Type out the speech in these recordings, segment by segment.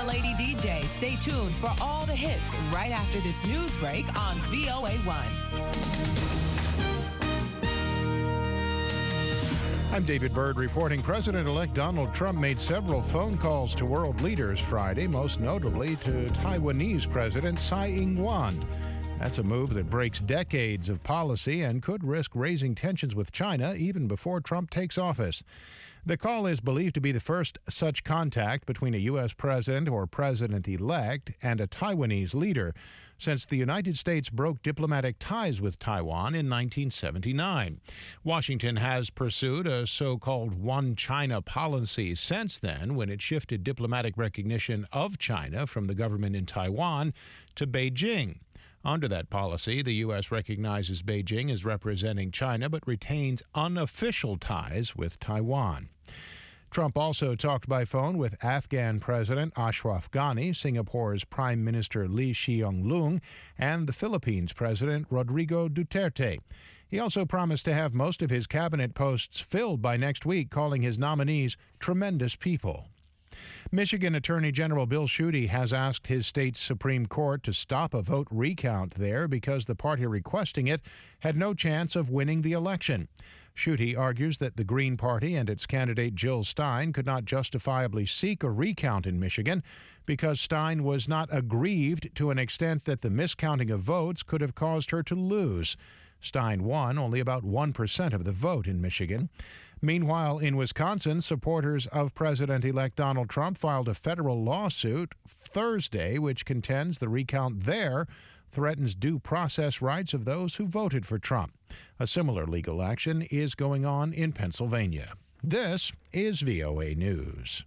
your lady DJ. Stay tuned for all the hits right after this news break on VOA1. I'm David Byrd reporting President-elect Donald Trump made several phone calls to world leaders Friday, most notably to Taiwanese President Tsai Ing-wen. That's a move that breaks decades of policy and could risk raising tensions with China even before Trump takes office. The call is believed to be the first such contact between a U.S. president or president-elect and a Taiwanese leader since the United States broke diplomatic ties with Taiwan in 1979. Washington has pursued a so-called one China policy since then, when it shifted diplomatic recognition of China from the government in Taiwan to Beijing. Under that policy, the U.S. recognizes Beijing as representing China but retains unofficial ties with Taiwan. Trump also talked by phone with Afghan President Ashraf Ghani, Singapore's Prime Minister Lee Hsien Loong, and the Philippines President Rodrigo Duterte. He also promised to have most of his cabinet posts filled by next week, calling his nominees tremendous people. Michigan Attorney General Bill Schuette has asked his state's Supreme Court to stop a vote recount there because the party requesting it had no chance of winning the election. Schuette argues that the Green Party and its candidate Jill Stein could not justifiably seek a recount in Michigan because Stein was not aggrieved to an extent that the miscounting of votes could have caused her to lose. Stein won only about 1% of the vote in Michigan. Meanwhile, in Wisconsin, supporters of President-elect Donald Trump filed a federal lawsuit Thursday which contends the recount there threatens due process rights of those who voted for Trump. A similar legal action is going on in Pennsylvania. This is VOA News.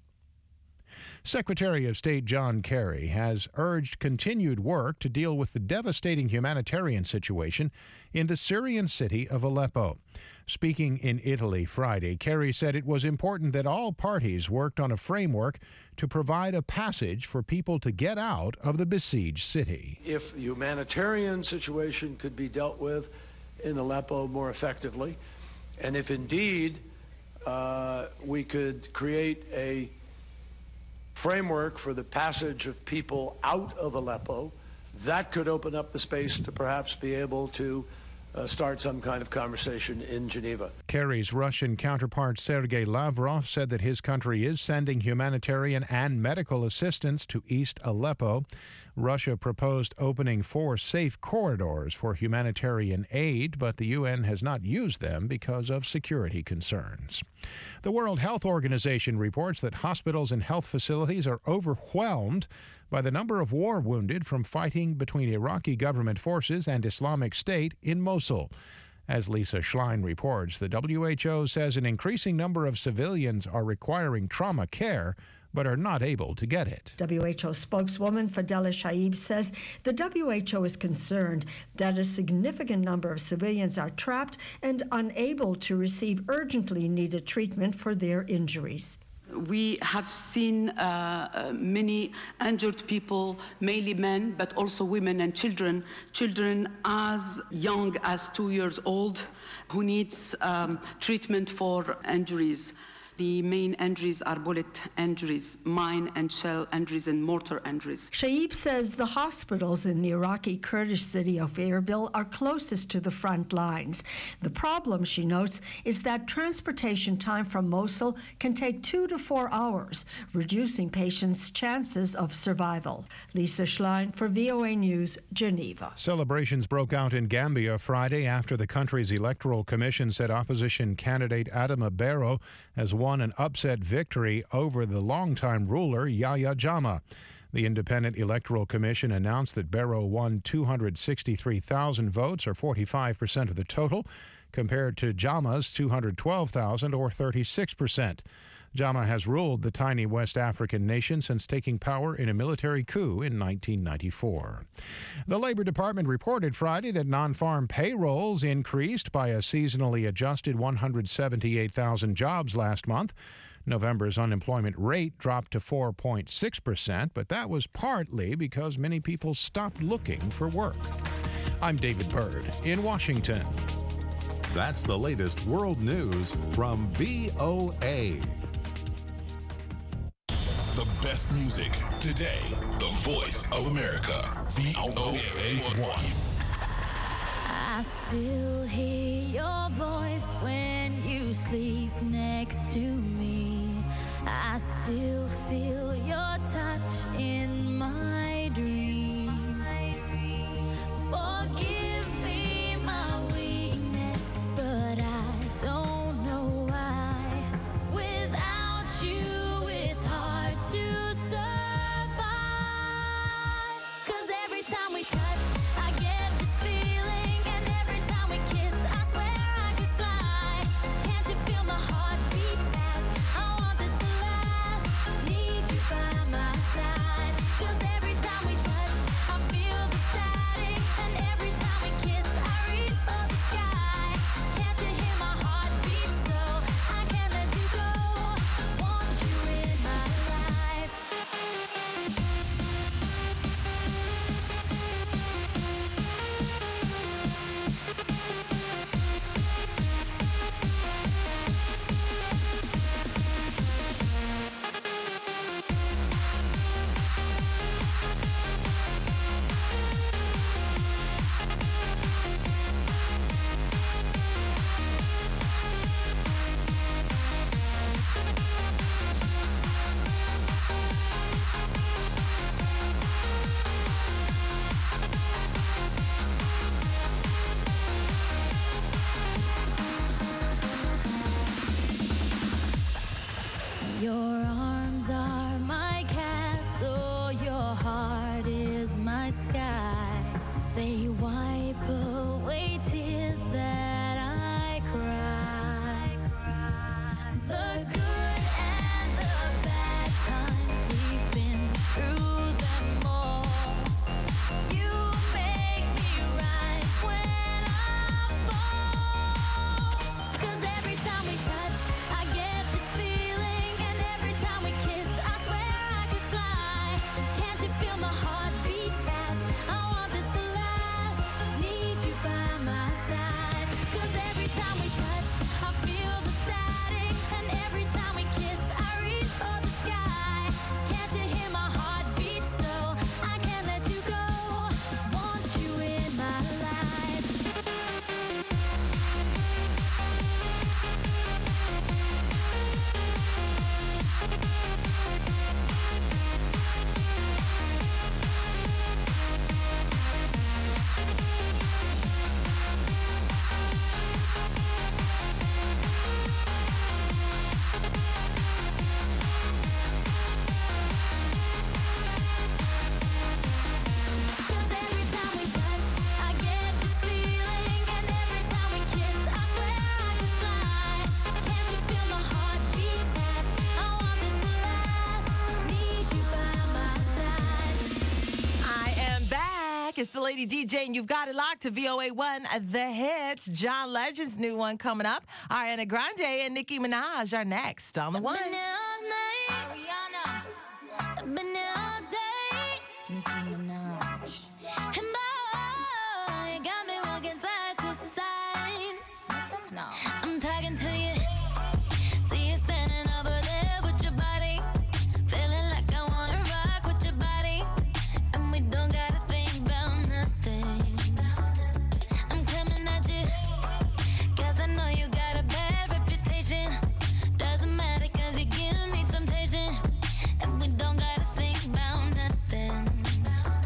Secretary of State John Kerry has urged continued work to deal with the devastating humanitarian situation in the Syrian city of Aleppo. Speaking in Italy Friday, Kerry said it was important that all parties worked on a framework to provide a passage for people to get out of the besieged city. If the humanitarian situation could be dealt with in Aleppo more effectively, and if indeed we could create a framework for the passage of people out of Aleppo, that could open up the space to perhaps be able to start some kind of conversation in Geneva. Kerry's Russian counterpart Sergei Lavrov said that his country is sending humanitarian and medical assistance to East Aleppo. Russia proposed opening 4 safe corridors for humanitarian aid, but the UN has not used them because of security concerns. The World Health Organization reports that hospitals and health facilities are overwhelmed by the number of war wounded from fighting between Iraqi government forces and Islamic State in Mosul. As Lisa Schlein reports, the WHO says an increasing number of civilians are requiring trauma care but are not able to get it. WHO spokeswoman Fadela Shaib says the WHO is concerned that a significant number of civilians are trapped and unable to receive urgently needed treatment for their injuries. We have seen many injured people, mainly men, but also women and children as young as 2 years old, who needs treatment for injuries. The main injuries are bullet injuries, mine and shell injuries, and mortar injuries. Shaib says the hospitals in the Iraqi Kurdish city of Erbil are closest to the front lines. The problem, she notes, is that transportation time from Mosul can take 2 to 4 hours, reducing patients' chances of survival. Lisa Schlein for VOA News, Geneva. Celebrations broke out in Gambia Friday after the country's electoral commission said opposition candidate Adama Barrow has won an upset victory over the longtime ruler Yahya Jammeh. The Independent Electoral Commission announced that Barrow won 263,000 votes, or 45% of the total, compared to Jammeh's 212,000, or 36%. Jammeh has ruled the tiny West African nation since taking power in a military coup in 1994. The Labor Department reported Friday that non-farm payrolls increased by a seasonally adjusted 178,000 jobs last month. November's unemployment rate dropped to 4.6%, but that was partly because many people stopped looking for work. I'm David Byrd in Washington. That's the latest world news from VOA. The best best music today. The voice of America. VOA1. I still hear your voice when you sleep next to me. I still feel your touch in my dream. Forgive me my weakness, but I don't know why. Without you, it's hard to survive. 'Cause every time we touch, I get this feeling, and every time we kiss, I swear I could fly. Can't you feel my heart beat fast? I want this to last. Need you by my side. 'Cause every time we touch, I feel the static, and every time we kiss, I reach for the sky. Can't you hear my heart beat? So I can't let you go. Want you in my life. Your arms are my castle, your heart is my sky. They wipe away tears that I cry. The good and the bad times, we've been through them all. You make me rise when I fall. 'Cause every time we touch, I get this feeling, and every time we kiss, I swear I could fly. Can't you feel my heart beat fast? I want this to last. Need you by my side. 'Cause every time we touch, I feel the static, and every time we kiss, I reach for the sky. Can't you hear my heart beat? So I can't let you go. Want you in my life. Cause every time we touch, I get this feeling, and every time we kiss, I swear I could fly. Can't you feel my heart beat fast? I want this to last. Need you by my side. I am back. It's the Lady DJ, and you've got it locked to VOA1, The Hits. John Legend's new one coming up. Ariana Grande and Nicki Minaj are next on the one. Been there all night. Ariana. Been there all day. Nicki Minaj. And boy, you got me walking side to side. No. I'm talking to you. See you standing over there with your body. Feeling like I wanna rock with your body. And we don't gotta think about nothing. I'm coming at you. 'Cause I know you got a bad reputation. Doesn't matter 'cause you give me temptation. And we don't gotta think about nothing.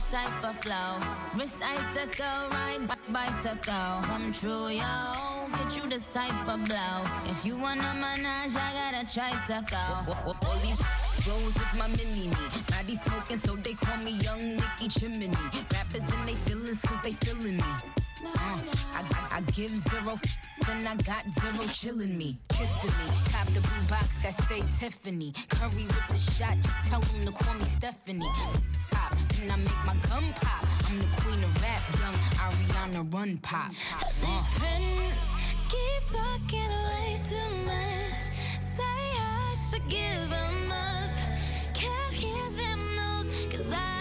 type of flow. Wrist icicle, ride bicycle. Come true, yo. Get you this type of blow. If you wanna manage, I got a tricycle. All these Rose is my mini-me. Maddie smoking, so they call me Young Nicky Chimney. Rappers and they feelings, cause they feeling me. I give zero and I got zero chillin' me. Kissing me. Cop the blue box that say Tiffany. Curry with the shot, just tell them to call me Stephanie. Pop, then I make my gum pop. I'm the queen of rap, young Ariana Run Pop. These friends keep talking way too much. Say I should give them up. Can't hear them, no, cause I've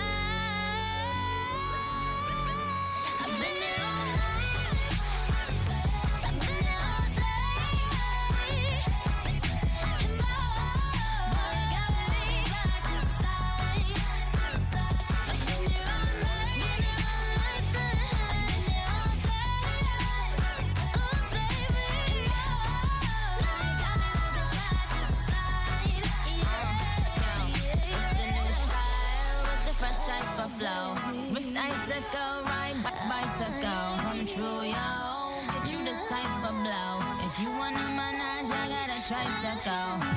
been there all night. I've been there all day. And boy, got me side to side. I've been there all night. I've been there all day. Oh, baby, got me looking side to side. It's the new style with the fresh type of flow. Wrist icicle, ride bicycle. Come true, yo. Get you this type of blow. If you wanna manage, I got a tricycle.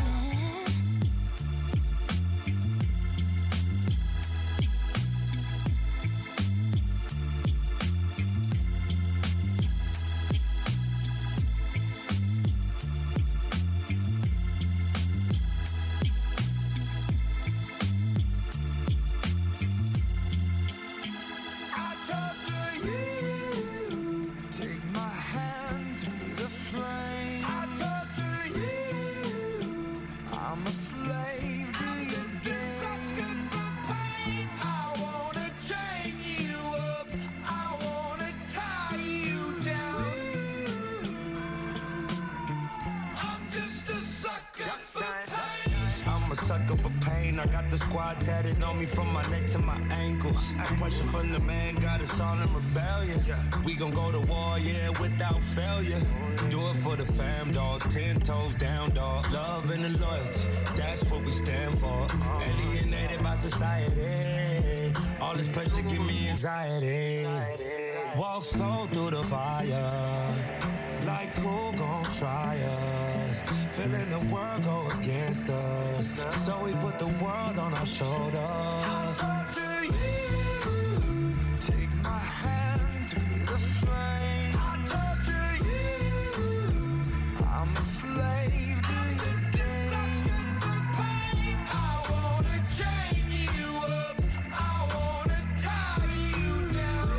I got the squad tatted on me from my neck to my ankles. Pressure from the man got us all in rebellion. We gon' go to war, yeah, without failure. Do it for the fam, dog. 10 toes down, dog. Love and the loyalty, that's what we stand for. Alienated by society. All this pressure give me anxiety. Walk slow through the fire. Like who gon' try us? Feeling the world go against us. So we put the world on our shoulders. I torture you. Take my hand through the flame. I torture you. I'm a slave to your games. I wanna chain you up. I wanna tie you down.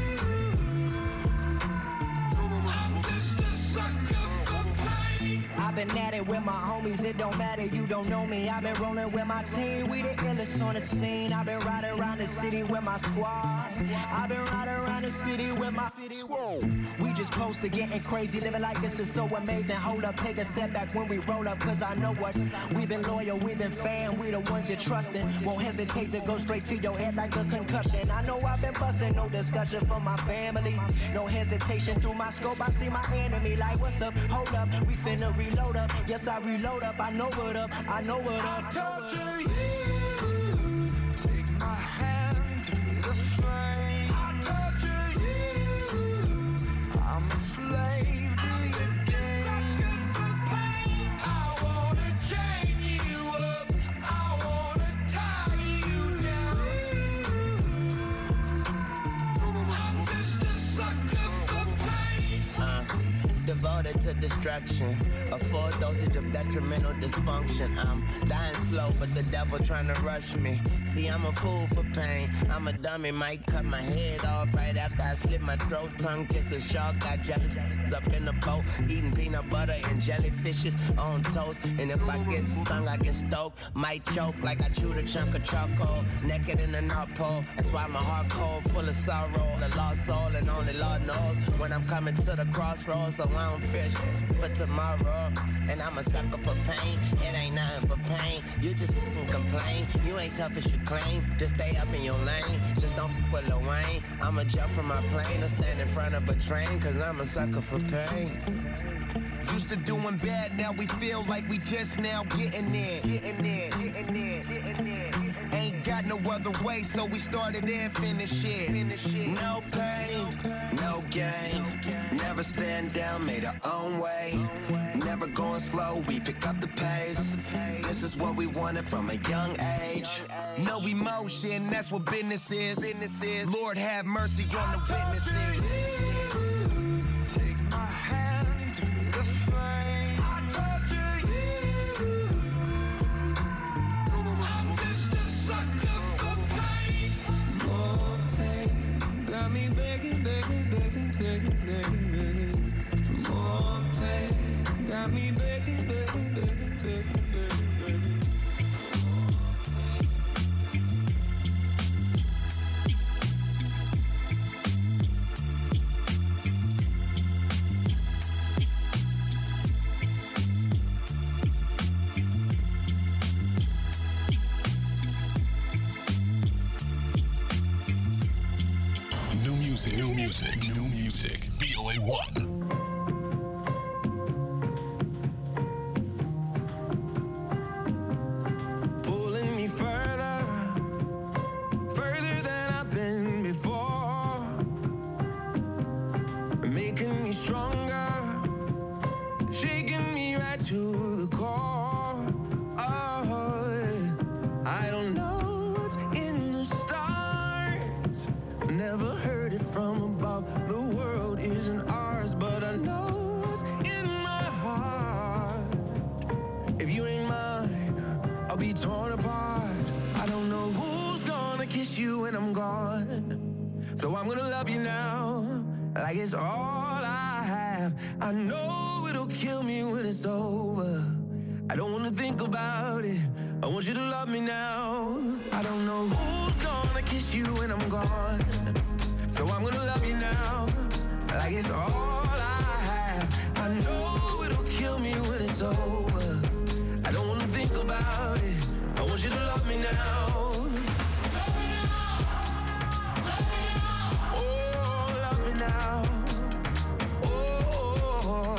I'm just a sucker for pain. I've been at it with my homies, it don't matter, you don't know me. I've been rolling with my team, we the illest on the scene. I've been riding around the city with my squad. I've been riding around the city with my squad. We just posted getting crazy, living like this is so amazing. Hold up, take a step back when we roll up, cause I know what. We've been loyal, we've been fan, we the ones you're trusting. Won't hesitate to go straight to your head like a concussion. I know I've been busting, no discussion for my family. No hesitation through my scope, I see my enemy like, what's up, hold up, we finna reload up. Yes, I reload up, I know what up, I know what up. I torture you. Take my hand through the flame. I torture you. I'm a slave to your games. I wanna chain you up. I wanna tie you down. I'm just a sucker for pain. Devoted to destruction, a full dosage of detrimental dysfunction. I'm dying slow, but the devil trying to rush me. See, I'm a fool for pain. I'm a dummy, might cut my head off right after I slit my throat. Tongue kiss a shark, got jealous up in the boat, eating peanut butter and jellyfishes on toast. And if I get stung, I get stoked. Might choke like I chewed a chunk of charcoal, naked in the North Pole. That's why my heart cold, full of sorrow, a lost soul, and only Lord knows when I'm coming to the crossroads. So I don't fear but tomorrow, and I'm a sucker for pain. It ain't nothing but pain. You just complain. You ain't tough as you claim. Just stay up in your lane. Just don't f with Lil Wayne. I'ma jump from my plane or stand in front of a train, cause I'm a sucker for pain. Used to doing bad, now we feel like we just now getting there. Ain't got no other way, so we started and finished it. No pain, no gain. Never stand down, made our own way. Never going slow, we pick up the pace. This is what we wanted from a young age. No emotion, that's what business is. Lord have mercy on the witnesses. Take my hand through the flame. I torture you. I'm just a sucker for pain. More pain got me begging, begging, begging, begging, begging, begging for more pain. Got me begging, begging, begging, begging, begging, begging. New music. VOA 1. Pulling me further than I've been before, making me stronger, shaking me right to the core. Oh, I don't know what's in the stars, never heard it from above. The world isn't ours, but I know what's in my heart. If you ain't mine, I'll be torn apart. I don't know who's gonna kiss you when I'm gone, so I'm gonna love you now like it's all I have. I know it'll kill me when it's over. I don't wanna think about it, I want you to love me now. I don't know who's gonna kiss you when I'm gone, so I'm gonna love you now like it's all I have. I know it'll kill me when it's over. I don't wanna think about it, I want you to love me now. Oh, love me now. Oh,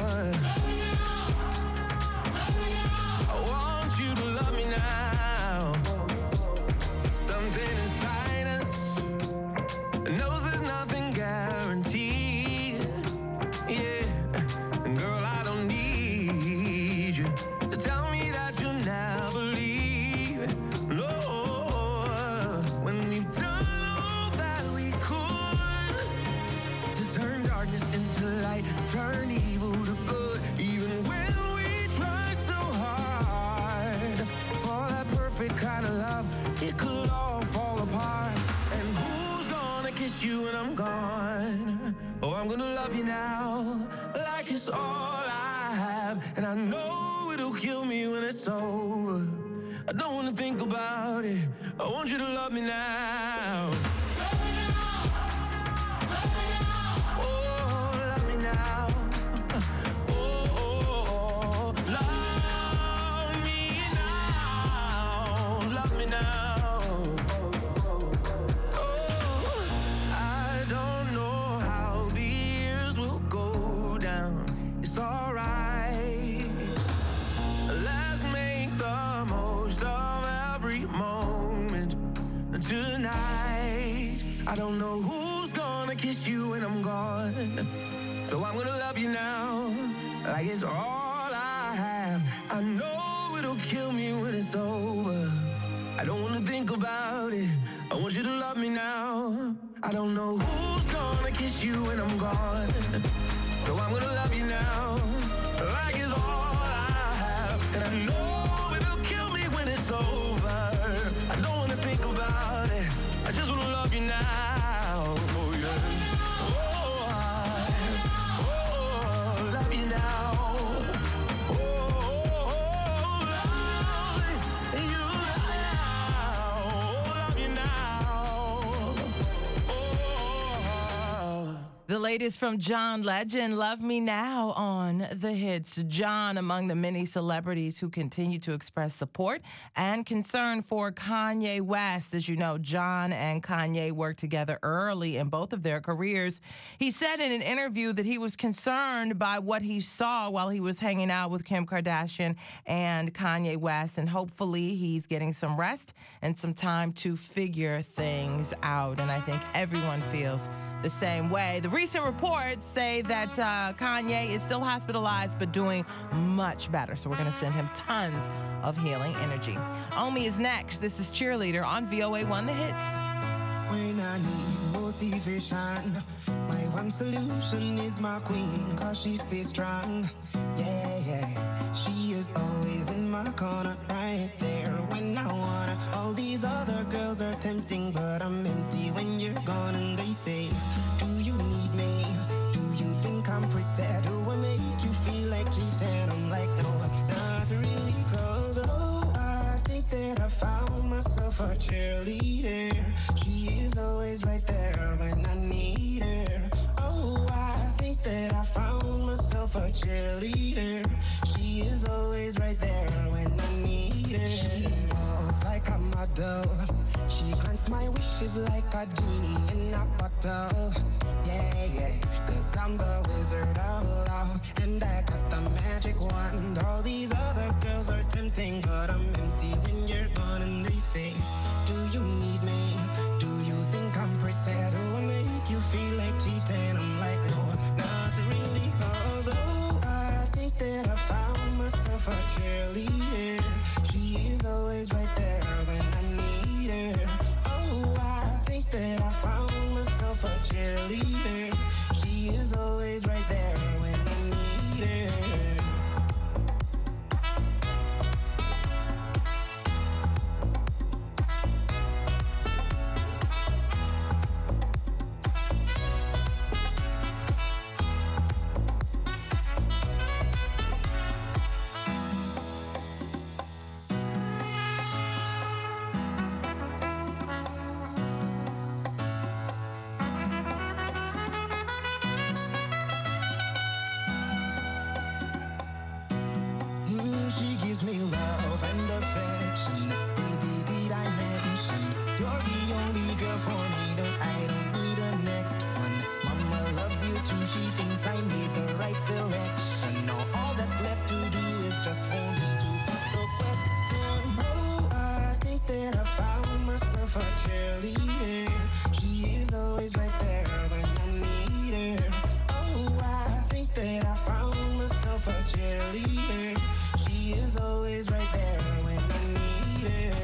I want you to love me now. Something inside us knows there's nothing guaranteed. Yeah, girl, I don't need you to tell me that you'll never leave. No, when we've done all that we could to turn darkness into light, turn evil to good, even when we try so hard for that perfect kind of love, it could all fall apart. And who's gonna kiss you when I'm gone? Oh, I'm gonna love you now like it's all I have. And I know it'll kill me when it's over. I don't wanna think about it, I want you to love me now. Oh, love me now. Oh, love me now. Love me now. Oh, I don't know how the years will go down. It's alright. Let's make the most of every moment tonight. I don't know who's gonna kiss you when I'm gone, so I'm gonna love you now like it's all I have. I know it'll kill me when it's over. I don't wanna think about it, I want you to love me now. I don't know who's gonna kiss you when I'm gone, so I'm gonna love you now like it's all I have. And I know it'll kill me when it's over. I don't wanna think about it, I just wanna love you now. Oh yeah. Oh, love you now. Oh, love you now. Love you now. Oh. The latest from John Legend, Love Me Now on the hits. John, among the many celebrities who continue to express support and concern for Kanye West. As you know, John and Kanye worked together early in both of their careers. He said in an interview that he was concerned by what he saw while he was hanging out with Kim Kardashian and Kanye West, and hopefully he's getting some rest and some time to figure things out. And I think everyone feels the same way. The recent reports say that Kanye is still hospitalized but doing much better. So we're going to send him tons of healing energy. Omi is next. This is Cheerleader on VOA1 The Hits. When I need motivation, my one solution is my queen, cause she stays strong. Yeah, yeah. She is always in my corner, right there when I wanna. All these other girls are tempting, but I'm empty when you're gone. And they say, do you need me? Do you think I'm pretty? Do I make you feel like cheating? I'm like, no, not really, cause I think that I found myself a cheerleader. She is always right there when I need her. Oh, I think that I found myself a cheerleader. She is always right there when I need her. She walks like a model. She grants my wishes like a genie in a bottle. Yeah, yeah, cause I'm the wizard of love, and I got the magic wand. All these other girls are tempting, but I'm empty when you're gone. And they say, do you need me? Do you think I'm pretty? Do I make you feel like cheating? I'm like, no, not really, cause I think that I found myself a cheerleader. She is always right there when I need her. Oh, I think that I found myself a cheerleader. She is always right there when I need her. She gives me love and affection. Baby, did I mention you're the only girl for me? No, I don't need a next one. Mama loves you too. She thinks I made the right selection. Now all that's left to do is just for me to put the question. Oh, I think that I found myself a cheerleader. She is always right there when I need her. Oh, I think that I found myself a cheerleader. She is always right there when I need her.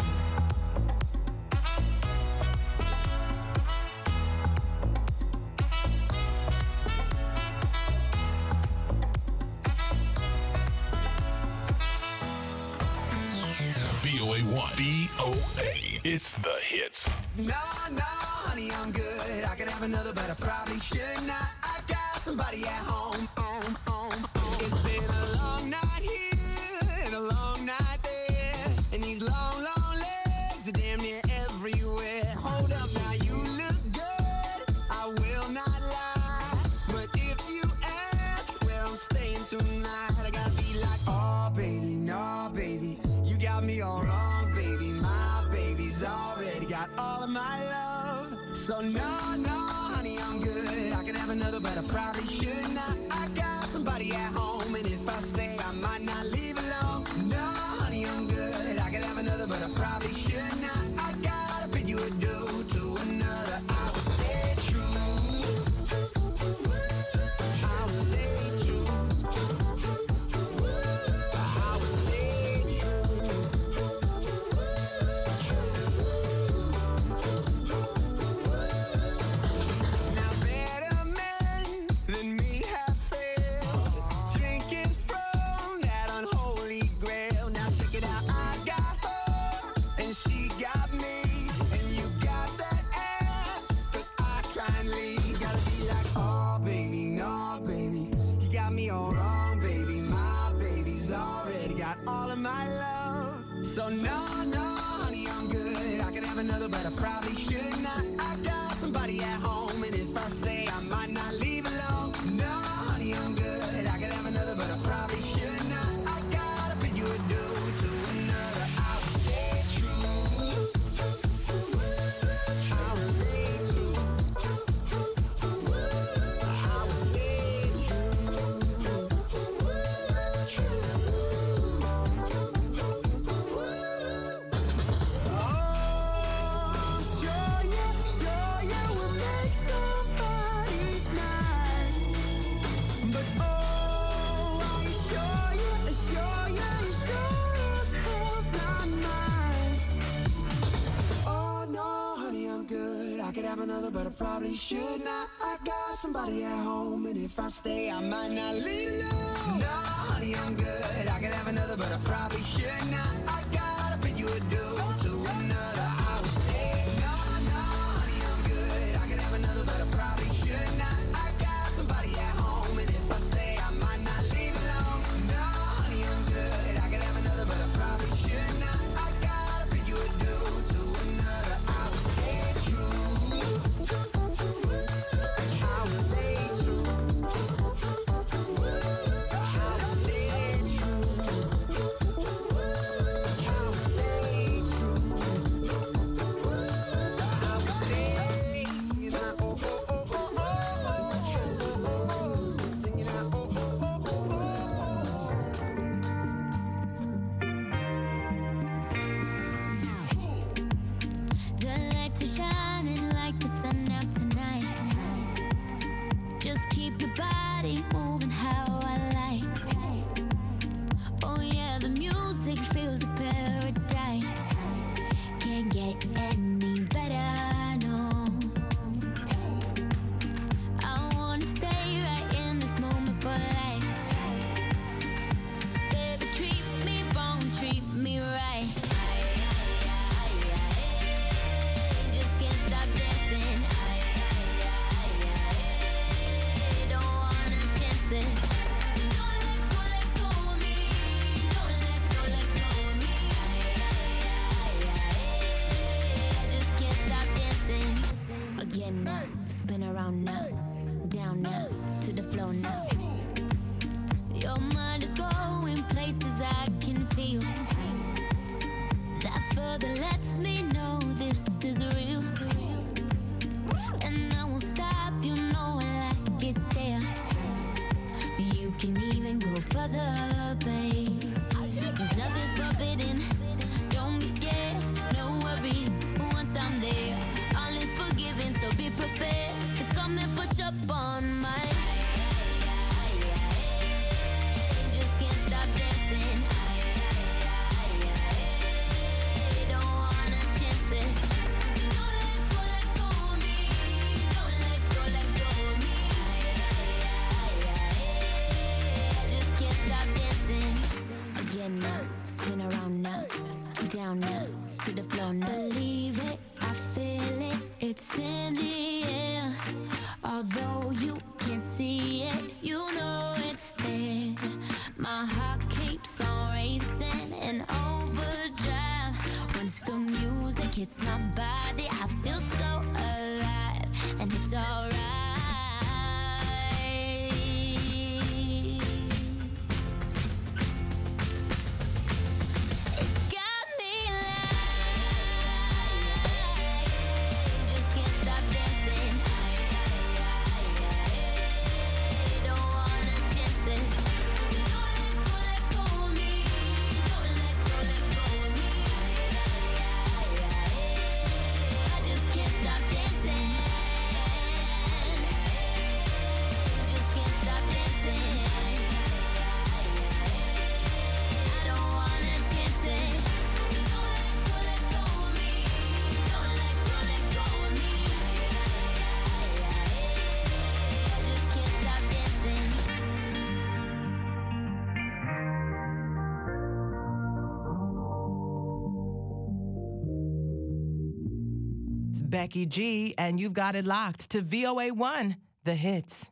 VOA1. VOA. It's the hits. No, honey, I'm good. I could have another, but I probably should not. I got somebody at home. It's been a long night here and a long night there, and these long legs are damn near everywhere. Hold up now, you look good, I will not lie, but if you ask where I'm staying tonight, I gotta be like, oh baby, no baby, you got me all wrong, baby. My baby's already got all of my love. So no, honey, I'm good. I could have another, but I probably should not. I got somebody at home, and if I stay, I might not leave alone. No, honey, I'm good. I could have another, but I probably should not. I gotta bid you adieu to another. I will stay true. I will stay true. I will stay true. Now better men than me have failed, drinking from that unholy grail. Now check it out, I got her and she got me, and you got that ass, but I kindly gotta be like, oh baby, no baby, you got me all wrong, baby. My baby's already got all of my love. So no, honey, I'm good. I could have another, but I probably should not. I got somebody at home, and if I stay, I might not leave. But oh, are you sure you sure as hell's not mine? Oh no, honey, I'm good. I could have another, but I probably should not. I got somebody at home, and if I stay, I might not leave alone. No, honey, I'm good. I could have another, but I probably should not. I gotta pay you a due to another. I will stay. No, honey, I'm good. I could have another, but I probably should not. I got somebody at home, and if I stay, I might not leave alone. No, honey, I'm good. I could have another, but I probably should not. I gotta pay you a due to another. I will stay true. I will stay true. I will stay true. I will stay true. I will stay. Oh, oh, oh, oh, oh, oh. Singing out, oh, oh, oh, oh, The lights are shining like the sun out tonight. Just keep your body moving how I like. Oh yeah, the music feels a paradise. Can't get any better, no. I wanna stay right in this moment for life. Baby, treat me wrong, treat me right. Just can't stop dancing. Don't wanna chance it. So don't let go of me. Don't let go of me. I just can't stop dancing. Again now, spin around now, down now, to the floor now. Your mind is going places I can feel. That further lets me know this is real. And I won't stop, you know I like it there. You can even go further, babe. Cause nothing's forbidden. Don't be scared, no worries. Once I'm there, all is forgiven. So be prepared to come and push up on my. Just can't stop dancing. Don't wanna chance it. Don't let go of me. Don't let go of me. I just can't stop dancing. Again now, spin around now, down now, to the floor now. Believe it, I feel it, it's in the air. Although you can't see it, you know it's there. My heart keeps on racing in overdrive. Once the music hits my body, I feel so alive, and it's alright. It's got me like, just can't stop dancing. Don't wanna chance it. Don't let go of me. Don't let go of me. I just can't stop dancing. Just can't stop dancing. I don't wanna chance it. Don't let go of me. Don't let go of me. I just can't stop dancing. It's Becky G, and you've got it locked to VOA1, The Hits.